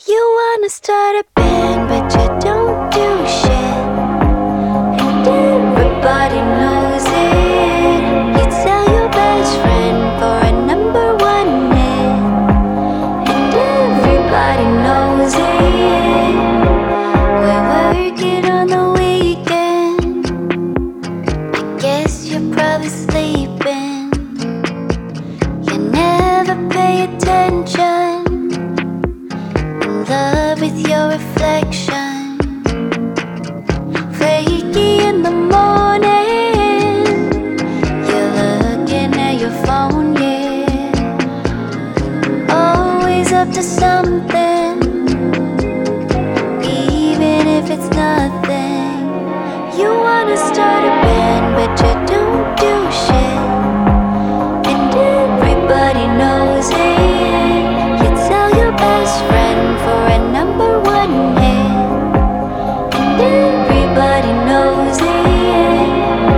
You wanna start a band, but you don't do shit, and everybody knows it. You tell your best friend for a #1 hit, and everybody knows it. We're working on the weekend. I guess you're probably sleeping. You never pay attention. In love with your reflection. Flaky in the morning. You're looking at your phone, yeah. Always up to something, even if it's nothing. You wanna start a band, but you don't do shit, and everybody knows it. You tell your best friend for a #1 hit, and everybody knows it.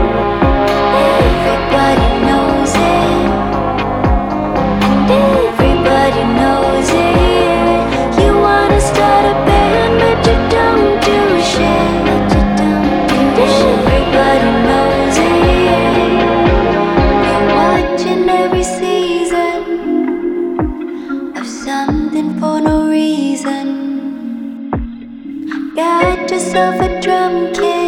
Everybody knows it, and everybody knows it. You wanna start a band, but you don't do shit, and everybody knows it. You're watching every season of something for no reason. Got yourself a drum kit.